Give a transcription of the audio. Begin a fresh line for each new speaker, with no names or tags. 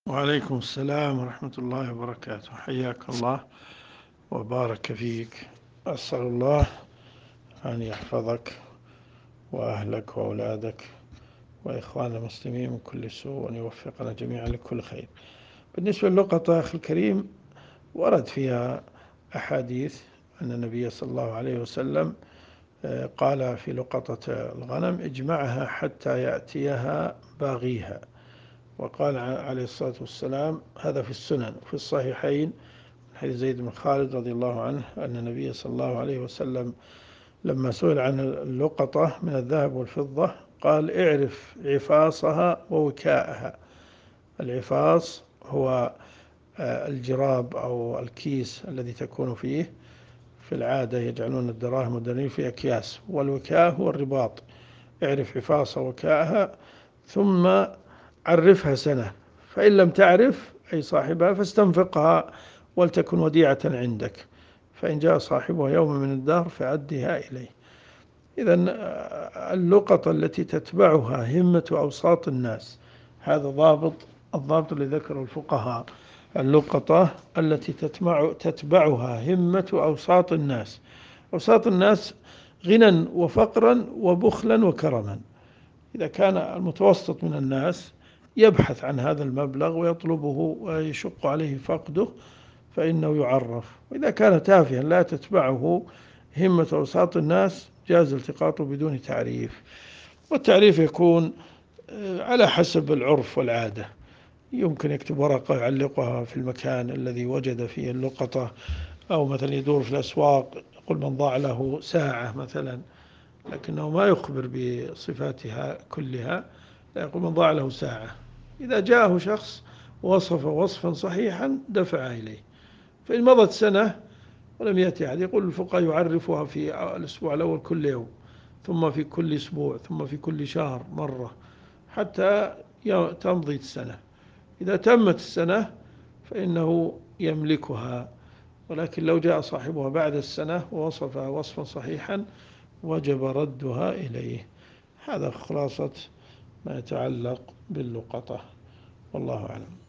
وعليكم السلام ورحمة الله وبركاته. حياك الله وبارك فيك. أسأل الله أن يحفظك وأهلك وأولادك وإخوان المسلمين من كل سوء، وأن يوفقنا جميعا لكل خير. بالنسبة للقطة أخي الكريم، ورد فيها أحاديث أن النبي صلى الله عليه وسلم قال في لقطة الغنم: اجمعها حتى يأتيها باغيها. وقال عليه الصلاة والسلام، هذا في السنن وفي الصحيحين، حديث زيد بن خالد رضي الله عنه، أن النبي صلى الله عليه وسلم لما سئل عن اللقطة من الذهب والفضة قال: اعرف عفاصها ووكاءها. العفاص هو الجراب أو الكيس الذي تكون فيه، في العادة يجعلون الدراهم والدنانير في أكياس، والوكاء هو الرباط. اعرف عفاصها ووكاءها ثم عرفها سنة، فإن لم تعرف أي صاحبها فاستنفقها ولتكن وديعة عندك، فإن جاء صاحبها يوم من الدهر فأدها إليه. إذن اللقطة التي تتبعها همة أوساط الناس، هذا الضابط الذي ذكره الفقهاء: اللقطة التي تتبعها همة أوساط الناس. أوساط الناس غنى وفقرا وبخلا وكرما. إذا كان المتوسط من الناس يبحث عن هذا المبلغ ويطلبه ويشق عليه فقده فإنه يعرف، وإذا كان تافها لا تتبعه همة أوساط الناس جاز التقاطه بدون تعريف. والتعريف يكون على حسب العرف والعادة. يمكن يكتب ورقة يعلقها في المكان الذي وجد فيه اللقطة، أو مثلا يدور في الأسواق يقول من ضاع له ساعة مثلا، لكنه ما يخبر بصفاتها كلها، لا يقول من ضاع له ساعة. إذا جاءه شخص وصف وصفا صحيحا دفع إليه. فإن مضت سنة ولم يأتي أحد، يقول الفقهاء يعرفها في الأسبوع الأول كل يوم، ثم في كل أسبوع، ثم في كل شهر مرة، حتى تمضي السنة. إذا تمت السنة فإنه يملكها، ولكن لو جاء صاحبها بعد السنة ووصفها وصفا صحيحا وجب ردها إليه. هذا خلاصة ما يتعلق باللقطة، والله أعلم.